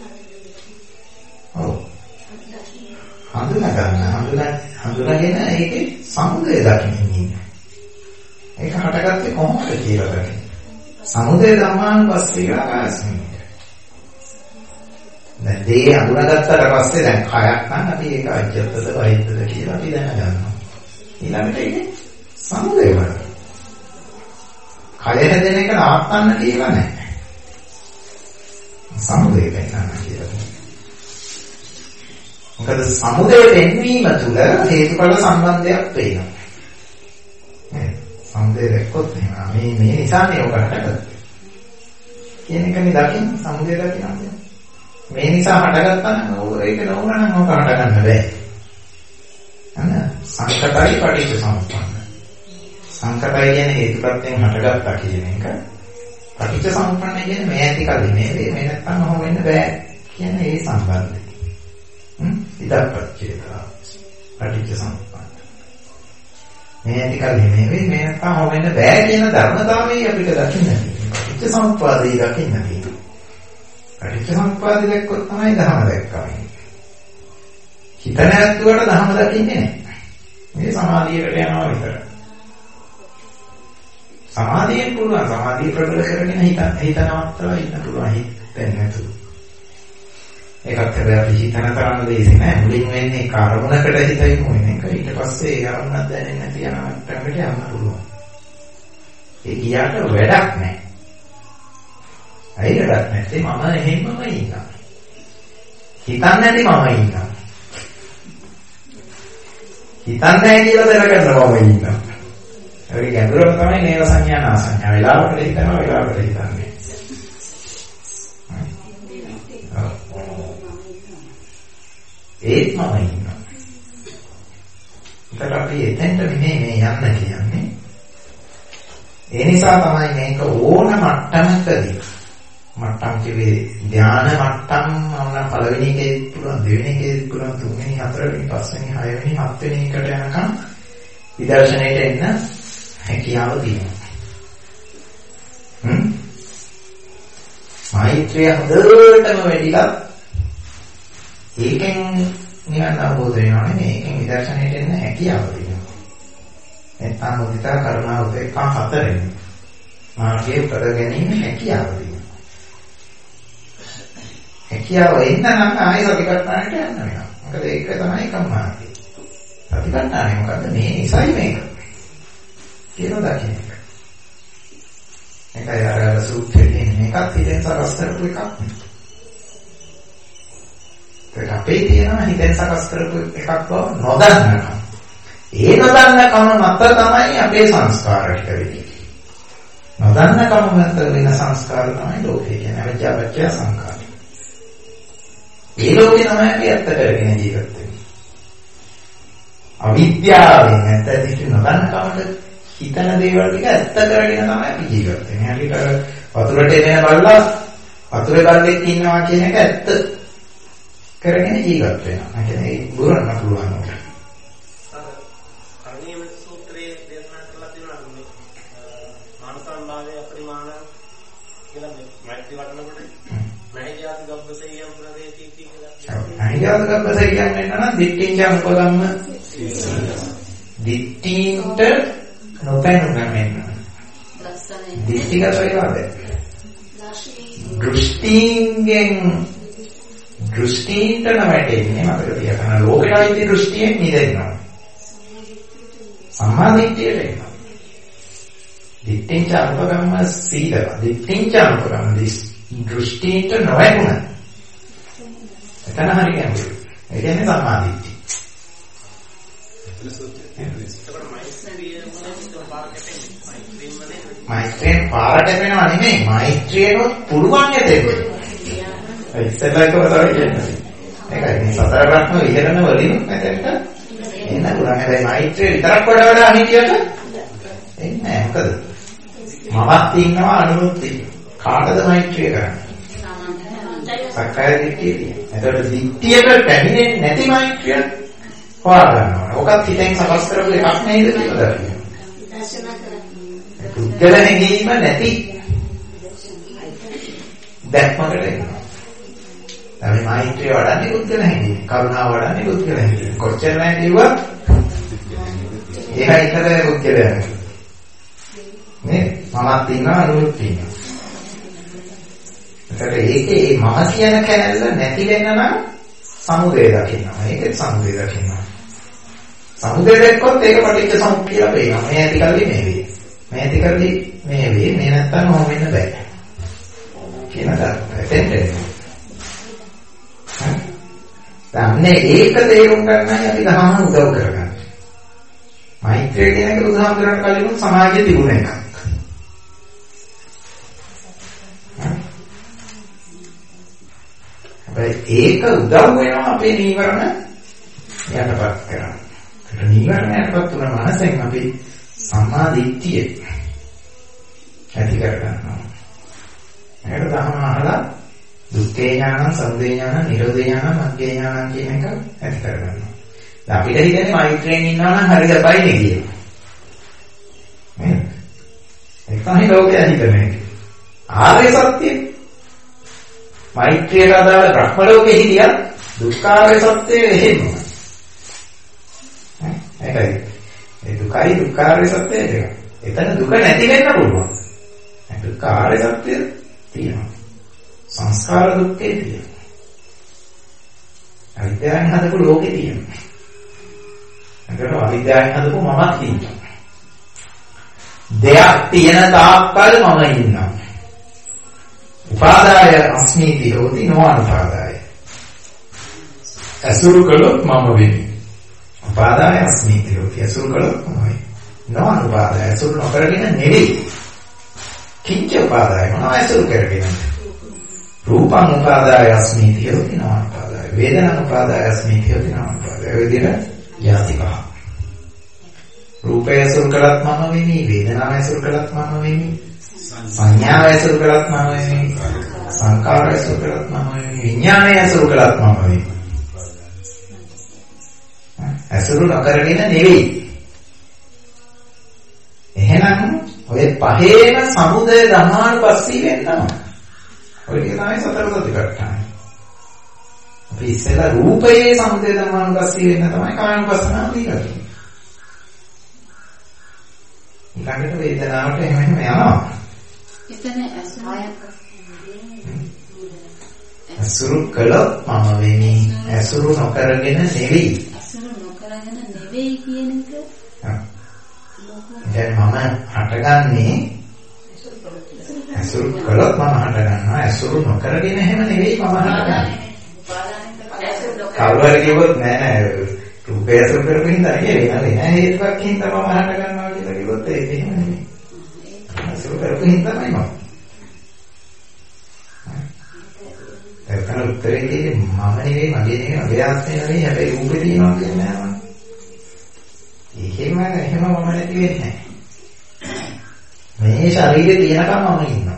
ඔව්. හඳුනා ගන්න හඳුනා හඳුනාගෙන ඒකේ සමුදය දකින්න. ඒක හටගත්තේ කොහොමද කියලා දකින්න. සමුදය ධම්මානුපස්සී ආකාශය. දැන් දේ හඳුනාගත්තට පස්සේ දැන් කයක් නම් අපි ඒක අජ්ජත්තද වෛද්‍යද කියලා අපි දැනගන්නවා. ඊළඟට ඒකේ සමුදය වල. කය හැදෙන එක නවත්තන්න කියලා නැහැ. සමුදය වෙන්න කියලා. මොකද සමුදය වෙන්වීම තුළ හේතුඵල සම්බන්ධයක් පේනවා. නේද? සමුදය දැක්කොත් මේ මේ නිසා මේ ඔකට හටගත්තේ. කියන එකනේ දකින්න සමුදය දකින්න. මේ නිසා හටගත්තා නම් ඒක නෝන නම් ඔක හටගන්න බෑ. අන්න සංකතයි පටිච්ච සමුප්පන්න. සංකතයි කියන්නේ හේතුප්‍රත්‍යයෙන් හටගත්තා කියන එක. පටිච්ච සමුප්පන්න කියන්නේ මේ ඇති කලින් නෙවෙයි මේ නැත්තම් ඔහොම වෙන්න බෑ කියන ඒ සම්බන්ධය. හ්ම් ඉදප්පච්චේතා පටිච්ච සමුප්පන්න. මේ ඇති කලින් නෙවෙයි මේ නැත්තම් ඔහොම වෙන්න බෑ කියන ධර්මතාවය අපිට දකින්න තියෙනවා. පටිච්ච සමුප්පාදේ දකින්න තියෙනවා. පටිච්ච සමුප්පාදේ දැක්කොත් තමයි ධර්ම දැක්කම. හිත නැත්තුවට ධර්ම දකින්නේ නැහැ. මේ සමාධියකට යනවා විතරයි. සමාධියෙන් පුළුවන් සමාධිය ප්‍රබල කරගෙන හිත හිත නවත්තලා ඉන්න පුළුවන් හිතෙන් නැතුව. ඒකත් හැබැයි අපි හිතන තරම් දෙයක් නෑ. මුලින් වෙන්නේ කර්මණකට හිත යොමු වෙන එක. ඊට පස්සේ ඒ අරමුණක් දැනෙන්නේ නැති යන මට්ටමකට යන්න පුළුවන්. ඒ කියාට වැඩක් නෑ. ඇයි වැඩක් නැත්තේ? මම එහෙම්මම ඉන්නවා. හිතන්නේ නැති මම ඉන්නවා. හිතන්නේ කියලා දැනගන්න මම ඉන්නවා. ඒ ගැඹුරම තමයි නේව සංඥා නාසඤ්ඤා. වෙලාවකට හිතනවා වෙලාවකට හිතන්නේ. ඒත් මම ඉන්නවා. ඒකට අපි එතෙන්ට නෙමෙයි මේ යන්න කියන්නේ. ඒ නිසා තමයි මේක ඕන මට්ටමකදී මට්ටම් කිව්වේ ධාන මට්ටම් නම් පළවෙනි එකේ පුළුවන් දෙවෙනි එකේ පුළුවන් තුන්වෙනි හතරවෙනි පස්වෙනි හයවෙනි හත්වෙනි එකට යනකම් විදර්ශනයට එන්න හැකියාව තියෙනවා. හ්ම් මෛත්‍රිය හොඳටම වැඩිලා ඒකෙන් නිවන අවබෝධ වෙනවනේ මේකෙන් විදර්ශනයට එන්න හැකියාව තියෙනවා. නැත්නම් මුදිතා කරුණා උපේක්ඛා හතරෙන් මාර්ගයේ උපද ගැනීම හැකියාව තියෙනවා. හැකියාව එන්න නම් ආයෙ සතිපට්ඨානට යන්න වෙනවා. මොකද ඒක තමයි කම්මාර්ගය. සතිපට්ඨානය මොකද්ද? මේ නිසයි මේක. කියලා දකින්න එක. ඒකයි අර සූත්‍රයේ මේකත් හිතෙන් සකස් කරපු එකක් නෙවෙයි. ඒක අපේ තියෙනවා හිතෙන් සකස් කරපු එකක් බව නොදන්නකම. ඒ නොදන්නකම මත තමයි අපේ සංස්කාර ටික වෙන්නේ. නොදන්නකම මත වෙන සංස්කාර තමයි ලෝකේ කියන්නේ අවිජ්ජාපච්චය සංඛාර. ඒ ලෝකේ තමයි අපි ඇත්ත කරගෙන ජීවත් වෙන්නේ. අවිද්‍යාවෙන් නැත්නම් ඉති නොදන්නකමට හිතන දේවල් ටික ඇත්ත කරගෙන තමයි අපි ජීවත් වෙන්නේ. හරියට වතුරට එන බල්ලා වතුරේ බල්ලෙක් ඉන්නවා කියන එක ඇත්ත කරගෙන ජීවත් වෙනවා. ඒ කියන්නේ බුරන්න පුළුවන් උට. අනියම සූත්‍රයේ දේශනා කරලා තියෙනවා මේ මානසං භාවයේ අපරිමාණ කියලා මේ මෛත්‍රී වඩනකොට මහේජාති ගබ්බසෙයම් ප්‍රදේශී කියලා. මහේජාති ගබ්බසෙයම් කියන්නේ නම් දිට්ඨිං උපගම්ම දිට්ඨින්ට නොපැනුණා මෙන්න. දිට්ඨිගත වේවාද? දෘෂ්ටියෙන් දෘෂ්ටියට නැවැටෙන්නේ මතක තියාගන්න. ලෝකයයි දෘෂ්ටියෙන් මිදෙන්නවා. සම්මා දිට්ඨියට එනවා. දිට්ඨිං චාපගම්ම සීල. දිට්ඨිං චාපගම්ම දෘෂ්ටියට නොවැටුණා. එතන හරි කියන්නේ. ඒ කියන්නේ සම්මා දිට්ඨිය. මෛත්‍රියෙන් පාරට යනවා නෙමෙයි මෛත්‍රියනොත් පුළුවන් යතේ. ඉස්සෙල්ලා එක වතාවක් කියන්නේ. ඒකයි මේ සතර රත්න විහෙරණ වලින් නැතෙන්ට එන්න පුළුවන්. හැබැයි මෛත්‍රිය විතරක් වඩා වඩා අනිතියට එන්නේ නැහැ. මොකද මමත් ඉන්නවා අනුනුත් ඉන්නවා. කාටද මෛත්‍රිය කරන්නේ? සක්කාය දිට්ඨිය තියෙනවා. එතකොට දිට්ඨියට පැමිණෙන්නේ නැති මෛත්‍රිය හොයා ගන්නවා. ඔකත් හිතෙන් සකස් කරපු එකක් නේද කියලා දකින්න. පුද්ගල හැඟීම නැති දැක්මකට එනවා. තමයි මෛත්‍රිය වඩන්නේ පුද්ගල හැඟීම. කරුණාව වඩන්නේ පුද්ගල හැඟීම. කොච්චර නෑ කිව්වත් ඒකයි ඉතල පුද්ගලයා. නේ මමත් ඉන්නවා අනුත් ඉන්නවා. ඒකට ඒකේ මම කියන කැලල නැති වෙන්න නම් සමුදය දකින්නවා. ඒකෙත් සමුදය දකින්නවා. සමුදය දැක්කොත් ඒක පටිච්ච සමුප්පාද කියලා පේනවා. මේ ඇති කල්ලි මේ වේ. මේ ඇති කල්ලි මේ වේ. මේ නැත්තම් ඔහොම වෙන්න බෑ. කියන දාතෙන්ද. දැන්නේ ඒක තේරුම් ගන්නයි අපි ධර්ම උදව් කරගන්නේ. මෛත්‍රිය කියන එක බුදුහාමුදුරන්ට කලින් සමාජයේ තිබුණ එකක්. හැබැයි ඒක උදව් වෙනවා අපේ නීවරණ යටපත් කරන්න. ඒක නීවරණ යටපත් වුණ මනසෙන් අපි සම්මා දිට්ඨිය ඇති කර ගන්නවා. ඒකට ධර්ම අහලා දුක්ඛේ ඥානං, සමුදය ඥානං, නිරෝධේ ඥානං, මග්ගේ ඥානං කියන එක ඇති කර ගන්නවා. දැන් අපිට හිතන්නේ මෛත්‍රියෙන් ඉන්නවා නම් හරි ගපයිනේ කියලා. නේද? ඒක තමයි ලෝකයේ හිතන්නේ. ආර්ය සත්‍යය මෛත්‍රියට අදාළ බ්‍රහ්ම ලෝකෙ හිටියත් දුක්ඛාරය සත්‍යය එහෙමයි. ඒකයි. ඒ දුකයි දුක්ඛාරය සත්‍යය දෙක. එතන දුක නැති වෙන්න පුළුවන්. දුක්ඛාරය සත්‍යය තියෙනවා. සංස්කාර දුක්ඛේ තියෙනවා. අවිද්‍යාවෙන් හදපු ලෝකෙ තියෙනවා. ඒකට අවිද්‍යාවෙන් හදපු මමත් තියෙනවා. දෙයක් තියෙන තාක්කල් මම ඉන්නවා. උපාදාය අස්මීති හෝති නොඅනුපාදාය. අසුරු කළොත් මම වෙන්නේ. උපාදාය අස්මීති හෝති අසුරු කළොත් මමයි. නොඅනුපාදාය අසුරු නොකරගෙන නෙවෙයි. කිංච උපාදාය මොනවා අසුරු කරගෙන. රූපං උපාදාය අස්මීති හෝති නොඅනුපාදාය. වේදනානුපාදායස්මී කියති නාමපාදය. ඒ විදිහට යති පහ. රූපය අසුර කළත් මම වෙමි, වේදනාව අසුර කළත් මම වෙමි, සංඥාව අසුර කළත් මම වෙමි, සංකාරය අසුර කළත් මම වෙමි, විඥානය අසුර කළත් මම වෙමි. අසුර නොකරගෙන නෙවෙයි. එහෙනම් ඔය පහේම සමුදය ධම්මානුපස්සී වෙන්නවා. ඔය තමයි සතර සතිපට්ඨාන. අපි ඉස්සෙල්ලා රූපයේ සමුදය ධම්මානුපස්සී වෙන්න තමයි කායනුපස්සනාව දීලා තියෙන්නේ. ඊළඟට වේදනාවට එහෙම එහෙම යනවා. එතන අසුරු කළොත් මම වෙමි. අසුරු නොකරගෙන නෙවෙයි. අසුරු නොකරගෙන නෙවෙයි කියන එක. දැන් මම හටගන්නේ අසුරු කළොත් මම හටගන්නවා. අසුරු නොකරගෙන එහෙම නෙවෙයි මම හටගන්නේ. කවුරු හරි කිව්වොත් නෑ නෑ රූපය අසුරු කරපු හින්දා නෙවෙයි නෑ හේතුවක් හින්දා මම හටගන්නවා කියලා කිව්වොත් ඒක එහෙම නෙවෙයි. අසුරු කරපු හින්දා තමයි මම. ඒකන උත්තරේ කියන්නේ මම නෙවෙයි මගේ නෙවෙයි මගේ ආත්මය නෙවෙයි හැබැයි රූපේ තියෙනවා කියන්නේ නෑ මම. එහෙම එහෙම මම නැති වෙන්නේ නැහැ. මේ ශරීරේ තියෙනකම් මම ඉන්නවා.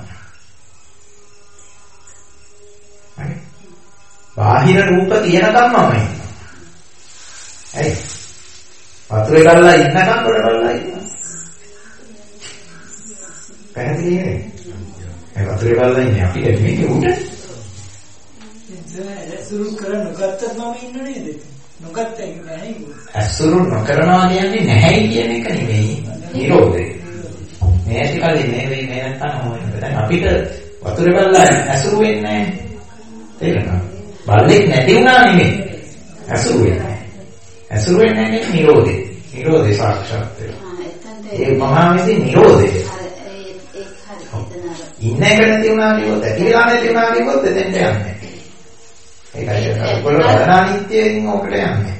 හරි. බාහිර රූප තියෙනකම් මම ඉන්නවා. හරි. වතුරේ බලලා ඉන්නකම් පොළ බලලා ඉන්නවා. පැහැදිලි නේද? ඒ වතුරේ බලලා ඉන්නේ අපිට මේක උඩ. සුරු කර නොගත්තත් මම ඉන්න නේද? නොගත්ත එක නැහැ. අසුරු නොකරනවා කියන්නේ නැහැ කියන එක නෙමෙයි. නිරෝධය. මේ ඇතිකල්ලි මේ වෙයි මේ නැත්තම් හොයන්න. දැන් අපිට වතුරේ බලලා අසුරු වෙන්නේ නැහැ. තේරෙනවද? බල්ලෙක් නැති වුණා නෙමෙයි. අසුරු වෙන්නේ. අසුරු වෙන්නේ නැහැ නිරෝධය. නිරෝධය සාක්ෂාත් වෙනවා. ඒ උපමාවෙදී නිරෝධය. ඉන්න එක නැති වුණා කියොත් ඇතිලා නැති වුණා කියොත් එතෙන්ට යන්නේ. ඒකයි ඔයගොල්ලෝ අනානිත්‍යයෙන් ඔකට යන්නේ.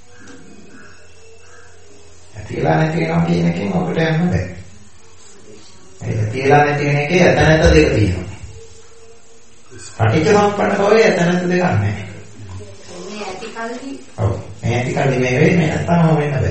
ඇතිලා නැති වෙනවා කියන එකෙන් ඔකට යන්න බෑ. ඒක ඇතිලා නැති වෙන එකේ ඇත නැත දෙක තියෙනවා. පටිච්චසමුප්පන්න භවයේ ඇත නැත දෙක නැහැ. මේ ඇතිකල්ලි ඔව් මේ ඇතිකල්ලි මේ වෙයි මේ නැත්තම වෙන්න බෑ.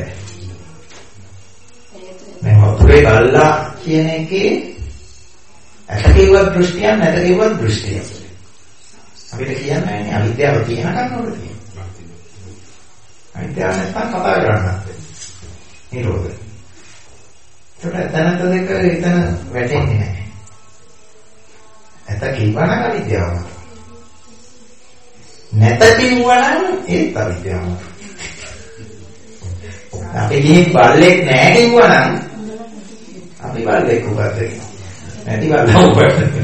මේ වතුරේ ගල්ලා කියන එකේ ඇත කිව්වත් දෘෂ්ටියක් නැත කිව්වත් දෘෂ්ටියක්. අපිට කියන්නේ නැහැ අවිද්‍යාව තියෙනකන් නෝද කියන්නේ. අවිද්‍යාව නැත්නම් කතා කරන්නත් නිරෝධය. ඒකට එතනත දෙක එතන වැටෙන්නේ නැහැ. ඇත කිව්වනම් අවිද්‍යාව. නැත කිව්වනම් ඒත් අවිද්‍යාව. අපි ගිහින් බල්ලෙක් නැහැ කිව්වනම් අපි බල්ලෙක් උපත් වෙනවා. නැති බල්ලා උපත්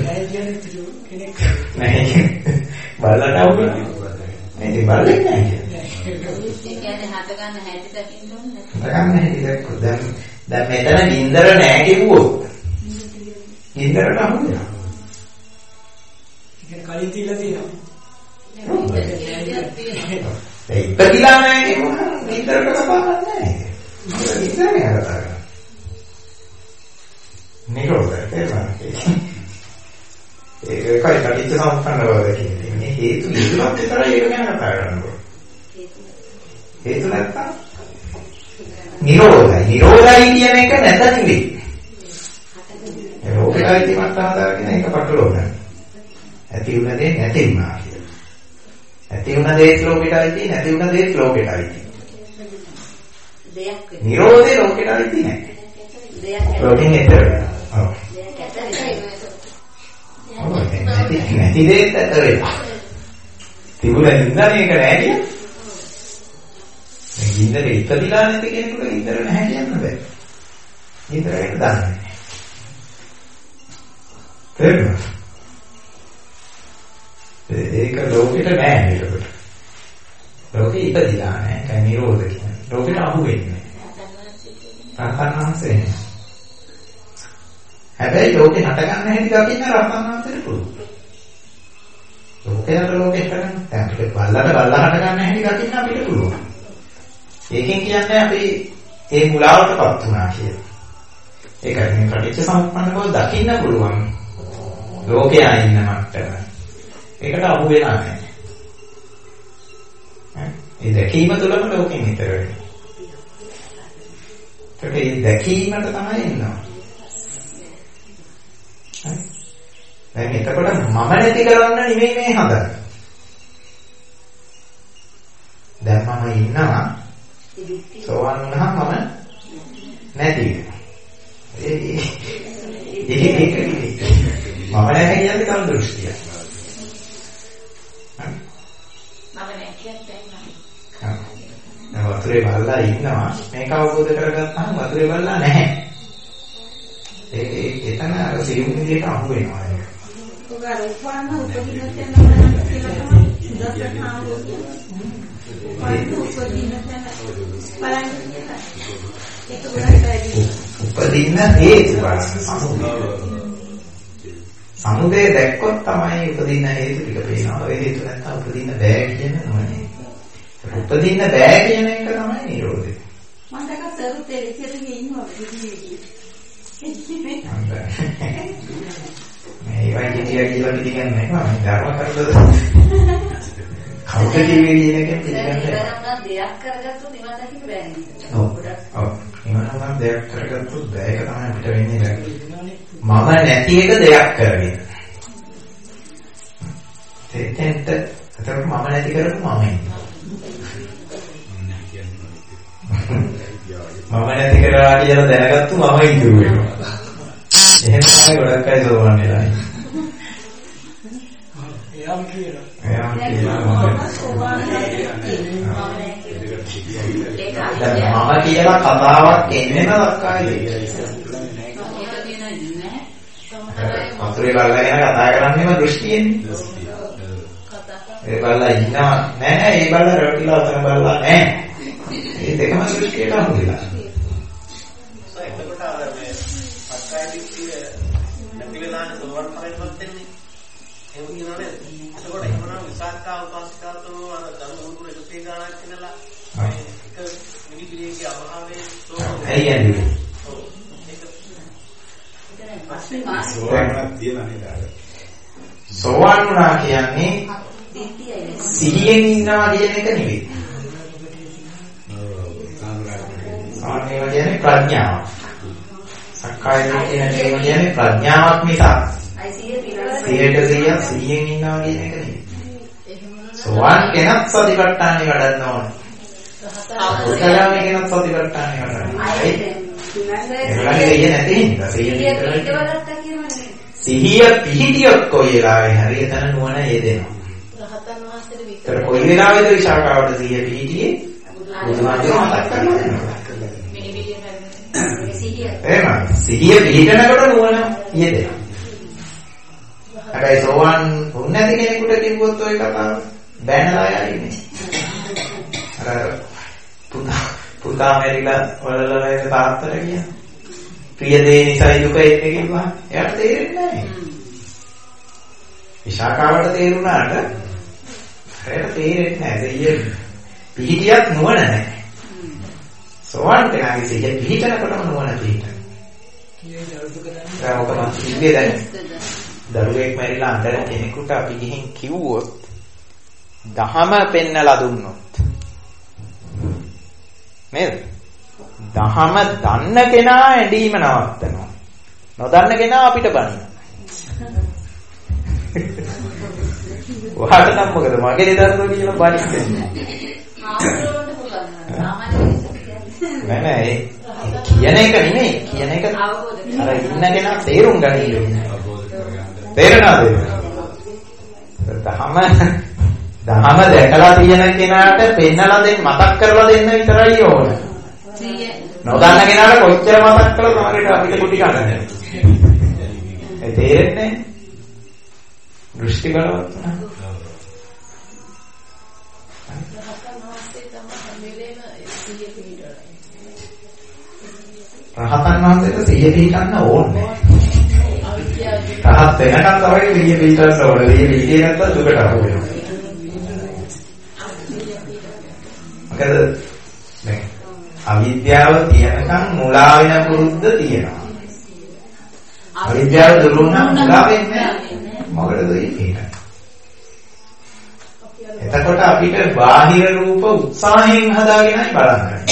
නැහැ. බල්ලට අවුල මේ බල්ලෙක් නෑ කියන්නේ. ඒ කියන්නේ හත ගන්න හැටි දකින්න ඕනේ. හත ගන්න හැටි දැක්කොත් දැන් දැන් මෙතන ගින්දර නෑ කිව්වොත් ගින්දරට අහු වෙනවා. ඒක කලින් තියලා තියෙනවා. ඒ ඉපදිලා නෑ කිව්වොත් ගින්දරට කපාවක් නෑ. ඒක ගින්දරනේ කතා කරන්නේ. නිරෝධය තේරුණා. ඒකයි පටිච්චසමුප්පන්න බව කියන්නේ. මේ හේතු ඉදුණත් විතරයි ඒක ගැන කතා කරන්නේ. හේතු නැත්තම් නිරෝධයි. නිරෝධයි කියන එක නැත නෙවෙයි. ඒ රෝගයයි තියමත් හදාගෙන ඒක පටලවන්න. ඇති වුණ දේ නැති වුණා කියලා. ඇති වුණ දේ ලෝකෙටයි තියෙන්නේ, නැති වුණ දේ ලෝකෙටයි තියෙන්නේ. දෙයක් වෙන්නේ. නිරෝධේ ලෝකෙටයි තියෙන්නේ. දෙයක් ලෝකෙන් එතර වෙනවා. ඔව්. දෙයක් ඇතරයි. නැති නැති දෙයක් ඇතර වෙනවා. තිබුණා නින්දා මේක නෑ කියන්නේ. මේ ගින්දර ඉපදිලා නැති කෙනෙකුට ගින්දර නැහැ කියන්න බෑ. ගින්දරට දාන්නේ. තේරුණා? ඒක ලෝකෙට නෑ නේද? ලෝකෙ ඉපදිලා නෑ. ඒක නිරෝධ කියන්නේ. ලෝකෙට අහු වෙන්නේ නෑ. රහතන්වහන්සේ. හැබැයි ලෝකෙ හට ගන්න හැටි දකින්න රහතන්වහන්සේට පුළුවන්. ලෝකයට ලෝකෙට ගන්න. දැන් අපිට බල්ලට බල්ලා හට ගන්න හැටි දකින්න අපිට පුළුවන්. ඒකෙන් කියන්නේ අපි ඒ මුලාවටපත් වුණා කියලා. ඒකයි මේ පටිච්චසමුප්පන්න බව දකින්න පුළුවන්. ලෝකයා ඉන්න මට්ටම. ඒකට අහු වෙලා නැහැ. ඒ දැකීම තුළම ලෝකෙන් ඈතර වෙනවා. ඒ දැකීමට තමයි එන්නේ. දැන් එතකොට මම නැති කරන්න නෙමෙයි මේ හදන්නේ. දැන් මම ඉන්නවා. සෝවන් වුණාම මම නැති වෙනවා. ඒ ඒක ඒක මම නැහැ කියන්නේ කම් දෘෂ්ටිය. මම නැහැ කියන්නේ දැන් වතුරේ බල්ලා ඉන්නවා. මේක අවබෝධ කරගත්තාම වතුරේ බල්ලා නැහැ. ඒ ඒ එතන අර සියුම් විදියට අහු වෙනවා. ඔක අර උපන්න උපදින තැන කියලා තමයි ඉඳලා හාමුදුරුවෝ. උපදින තැන බලන්න ඒක උපදින්න හේතු බලන්න සමුදය. සමුදය දැක්කොත් තමයි උපදින්න හේතු ටික පේනවා. ඒ හේතු නැත්නම් උපදින්න බෑ කියන නෝනේ. උපදින්න බෑ කියන එක තමයි නිරෝධය. මම දැක්ක සරුත් එළියට ඉන්නවා විදිහේ. මේ වගේ කිය කියලා පිළිගන්නේ නැහැ මම ධර්ම කරදද කවුද කිව්වේ කියන එකෙන් පිළිගන්නේ නැහැ දෙයක් කරගත්තොත් නිවන් දකින්න බෑ නේද ඔව් ඔව් නිවන දෙයක් කරගත්තොත් බෑ ඒක තමයි අපිට වෙන්නේ මම නැති එක දෙයක් කරගෙන එතෙන්ට අතට මම නැති කරපු මම ඉන්නවා මම නැති කරලා කියලා දැනගත්තු මම ඉඳුවේ එහෙම තමයි ගොඩක් අය සෝවන් වෙලා ඉන්නේ. එයාම කියනවා. එයාම කියනවා මම කියලා කතාවක් එන්නේ නැවක්කායි. වතුරේ බල්ලා ගැන කතා කරන්නේම දෘෂ්ටියෙන්නේ. ඒ බල්ලා ඉන්නවා නෑ ඒ බල්ලා රැවටිලා අතන බල්ලා නෑ. මේ දෙකම දෘෂ්ටියට අහු වෙලා. වෙලානේ සෝවන් කරේවත් දෙන්නේ එහෙම කියනවනේ එතකොට එහෙමනම් විසක්කා උපාසිකාතුම අර ධර්මගුරු එකසේ ගානක් කියලා එක මිනිපිරියගේ අභාවයේ සෝවන් ඇයි යන්නේ ඔව් ඒක සෝවන්ක් තියලා නේද සෝවන් වුණා කියන්නේ සිහියෙන් ඉන්නවා කියන එක නෙවෙයි සාමාන්‍යයෙන් කියන්නේ ප්‍රඥාව සක්කාය දිට්ඨිය කියන්නේ ප්‍රඥාවක් මිසක් සියයට සිය සිහියෙන් ඉන්නවා කියන එක නෙවෙයි. සෝවාන් කෙනත් සතිපට්ඨානෙ වඩන්න ඕනේ. සෝතාපන්න කෙනත් සතිපට්ඨානෙ වඩන්න ඕනේ. ඒගොල්ලන්ගේ නැති හින්දා සිහිය පිහිටියොත් කොයි වෙලාවෙ හරි එතන නුවණ යෙදෙනවා. රහතන් වහන්සේට විතර කොයි වෙලාවෙද විශාකාවට සිහිය පිහිටියේ? බුදුමාහේ මතක් කරනවා. එහෙනම් සිහිය පිළිගනකොට නුවණ යෙදෙනවා. හැබැයි සෝවන් වුණ නැති කෙනෙකුට කිව්වොත් ඔය කතාව බැනලා යන්නේ. අර පුතා පුතා මෙරිලා වලලලා ඉන්න තාත්තට කියන ප්‍රිය දේ නිසා දුක එන්නේ කිව්වා. එයාට තේරෙන්නේ නැහැ. විශාකාවට තේරුණාට එයාට තේරෙන්නේ නැහැ. සිහිය පිළිගියත් නුවණ නැහැ. සෝවන් කෙනාගේ සිහිය පිළිතනකොටම නුවණ පිළිතන. ඒක මොකක්ද කිව්වේ දැන්? දරුවෙක් මැරිලා අඬන කෙනෙකුට අපි ගිහින් කිව්වොත් දහම පෙන්නලා දුන්නොත් නේද? දහම දන්න කෙනා ඇඬීම නවත්තනවා. නොදන්න කෙනා අපිට බනිනවා. ඔයාට නම් මොකද මගේ දරුවෝ කියලා බනින්නේ? ආවරෝන්ට පුළුවන්. සාමාන්‍යයෙන් නෑ නෑ කියන එක නෙමෙයි කියන එක අර ඉන්න කෙනා තේරුම් ගන්න තේරෙනවද? දහම දහම දැකලා තියෙන කෙනාට පෙන්නලා දෙන්න මතක් කරලා දෙන්න විතරයි ඕන. නොදන්න කෙනාට කොච්චර මතක් කළත් තමයි අපිට කුටි ගන්න. ඒ තේරෙන්නේ දෘෂ්ටි බලවත් රහතන් වහන්සේට සිහිය පිහිටන්න ඕනේ. රහත් වෙනකන් තමයි සිහිය පිහිටන්න ඕනේ. සිහිය පිහිටියේ නැත්නම් දුකට අහු වෙනවා. මොකද මේ අවිද්‍යාව තියනකන් මුලා වෙන පුරුද්ද තියෙනවා. අවිද්‍යාව දුරු වුණා මුලා වෙන්නේ නැහැ. මොකටද ඒ කියන්නේ? එතකොට අපිට බාහිර රූප උත්සාහයෙන් හදාගෙනයි බලන්නේ.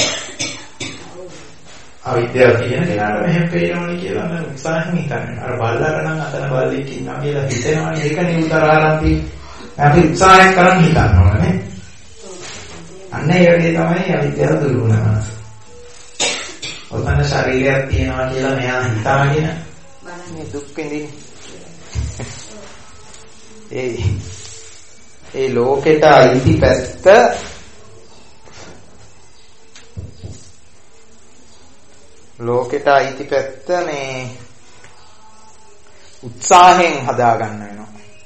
අවිද්‍යාව කියන කෙනාට මෙහෙම පේනවනේ කියලා නම් උත්සාහයෙන් හිතන්නේ. අර බල්ලට නම් අතන බල්ලෙක් ඉන්නවා කියලා හිතෙනවනේ. ඒකනේ උදාහරණයක්. අපි උත්සාහය කරන් හිතන්න ඕනේ. අන්න ඒ වගේ තමයි අවිද්‍යාව දුරු වෙනවා. ඔතන ශරීරයක් තියෙනවා කියලා මෙයා හිතාගෙන මේ දුක් විඳින්නේ. ඒ ඒ ලෝකෙට අයිති පැත්ත ලෝකෙට අයිති පැත්ත මේ උත්සාහයෙන් හදාගන්න වෙනවා.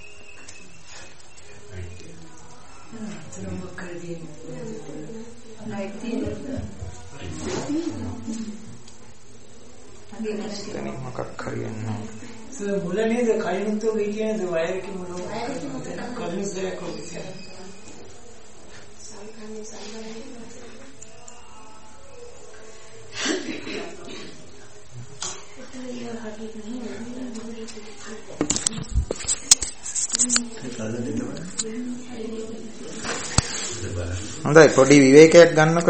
එතනින් මොකක් හරියන්නේ නැහැ. මුල නේද කයිනුත් ඔය කියන්නේ වයරක මුල කලින් දෙයක් ඔය හොඳයි පොඩි විවේකයක් ගන්නකො.